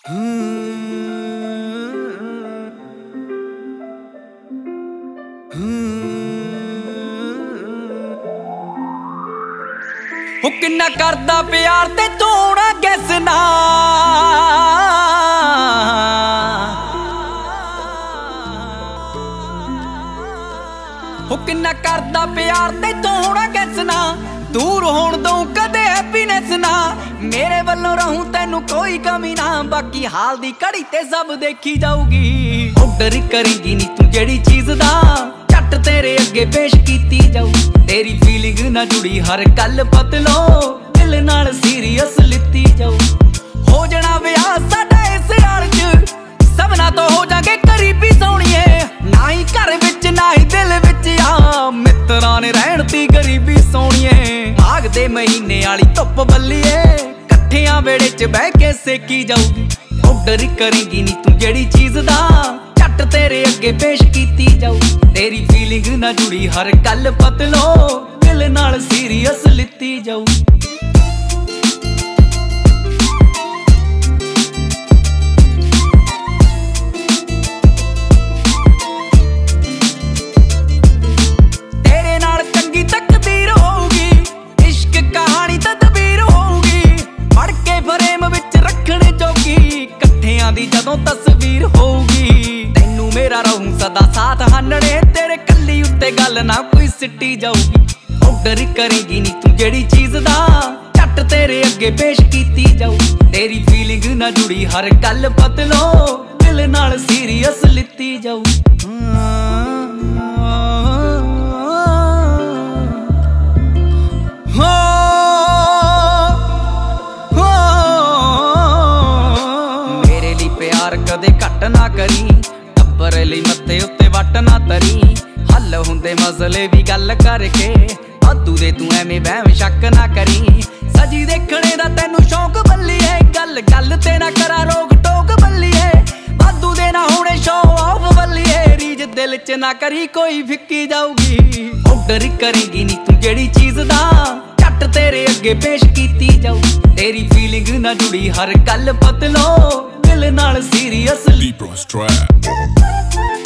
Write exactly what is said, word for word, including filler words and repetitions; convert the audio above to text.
ਉਹ ਕਿੰਨਾ ਕਰਦਾ ਪਿਆਰ ਤੇ ਤੂੰ ਨਾ ਕਿਸ ਨਾ ਉਹ ਕਿੰਨਾ ਕਰਦਾ ਪਿਆਰ ਤੇ ਤੂੰ ਨਾ ਕਿਸ ਨਾ ਦੂਰ ਹੋਣ ਦਊਂ ਕਦੇ ਹੈਪੀਨੈਸ ਨਾ ਮੇਰੇ ਵੱਲੋਂ ਰਹੂੰ ਤੈਨੂੰ ਕੋਈ ਕਮੀ ਨਾ ਬਾਕੀ ਹਾਲ ਦੀ ਘੜੀ ਤੇ ਸਭ ਦੇਖੀ ਜਾਊਗੀ ਆਰਡਰ ਕਰੇਂਗੀ ਨੀ ਤੂੰ ਜਿਹੜੀ ਚੀਜ਼ ਦਾ ਝੱਟ ਤੇਰੇ ਅੱਗੇ ਪੇਸ਼ ਕੀਤੀ ਜਾਊ ਤੇਰੀ ਫੀਲਿੰਗ ਨਾ ਜੁੜੀ ਹਰ ਗੱਲ ਬਦਲੋ ਦਿਲ ਨਾਲ ਸੀਰੀਅਸ ਲਿੱਤੀ ਜਾਊ ਹੋ ਜਾਣਾ ਵਿਆਹ ਸਾਡਾ ਇਸ ਹਾਲ ਚ ਸਭਨਾ ਤੋਂ ਹੋ ਜਾਗੇ ਕਰੀਬੀ ਸੋਹਣੀਏ ਨਾ ਹੀ ਘਰ ਵਿੱਚ ਨਾ ਹੀ ਦਿਲ ਵਿੱਚ ਆ ਮਿੱਤਰਾਂ ਨੇ ਰਹਿਣ ਦੀ ਗਰੀਬੀ ਸੋਹਣੀਏ ਮਾਘ ਦੇ ਮਹੀਨੇ ਵਾਲੀ ਧੁੱਪ ਬੱਲੀਏ ਇਕੱਠਿਆਂ ਵੇੜੇ ਚ ਬਹਿ ਕੇ ਸੇਕੀ ਜਾਊਗੀ ਆਰਡਰ ਕਰੇਂਗੀ ਨੀ ਤੂੰ ਜਿਹੜੀ ਚੀਜ਼ ਦਾ ਝੱਟ ਤੇਰੇ ਅੱਗੇ ਪੇਸ਼ ਕੀਤੀ ਜਾਊ ਤੇਰੀ ਫੀਲਿੰਗ ਨਾ ਜੁੜੀ ਹਰ ਗੱਲ ਬਦਲੋ ਦਿਲ ਨਾਲ ਸੀਰੀਅਸ ਲਿੱਤੀ ਜਾਊ ਦੀ ਜਦੋਂ ਤਸਵੀਰ ਹੋਊਗੀ ਤੈਨੂੰ ਮੇਰਾ ਰਹੂੰ ਸਦਾ ਸਾਥ ਹਾਨਣੇ ਤੇਰੇ ਕੱਲੀ ਉੱਤੇ ਗੱਲ ਨਾ ਕੋਈ ਸਿੱਟੀ ਜਾਊਗੀ ਆਰਡਰ ਕਰੇਂਗੀ ਨੀ ਤੂੰ ਜਿਹੜੀ ਚੀਜ਼ ਦਾ ਝੱਟ ਤੇਰੇ ਅੱਗੇ ਪੇਸ਼ ਕੀਤੀ ਜਾਊ ਤੇਰੀ ਫੀਲਿੰਗ ਨਾ ਜੁੜੀ ਹਰ ਗੱਲ ਬਦਲੋ ਦਿਲ ਨਾਲ ਸੀਰੀਅਸ ਲਿੱਤੀ ਜਾਊ ਕਦੇ ਘੱਟ ਨਾ ਕਰੀ ਟੱਬਰ ਲਈ ਮੱਥੇ ਉੱਤੇ ਵੱਟ ਨਾ ਤਰੀ ਹੱਲ ਹੁੰਦੇ ਮਸਲੇ ਵੀ ਗੱਲ ਕਰਕੇ ਵਾਧੂ ਦੇ ਤੂੰ ਐਵੇਂ ਵਹਿਮ ਸ਼ੱਕ ਨਾ ਕਰੀ ਸਜੀ ਦੇਖਣੇ ਦਾ ਤੈਨੂੰ ਸ਼ੌਂਕ ਬੱਲੀਏ ਗੱਲ ਗੱਲ ਤੇ ਨਾ ਕਰਾ ਰੋਕ ਟੋਕ ਬੱਲੀਏ ਵਾਧੂ ਦੇ ਨਾ ਹੋਣੇ ਸ਼ੋਅ ਆਫ ਬੱਲੀਏ ਰੀਜ ਦਿਲ ਚ ਨਾ ਕਰੀ ਕੋਈ ਫਿੱਕੀ ਜਾਊਗੀ ਆਰਡਰ ਕਰੇਂਗੀ ਨੀ ਤੂੰ ਜਿਹੜੀ ਚੀਜ਼ ਦਾ ਝੱਟ ਤੇਰੇ ਅੱਗੇ ਪੇਸ਼ ਕੀਤੀ ਜਾਊ ਤੇਰੀ ਫੀਲਿੰਗ ਨਾ ਜੁੜੀ ਹਰ ਗੱਲ ਬਦਲੋ ਦਿਲ ਨਾਲ ਸੀਰੀਅਸ Deep on strap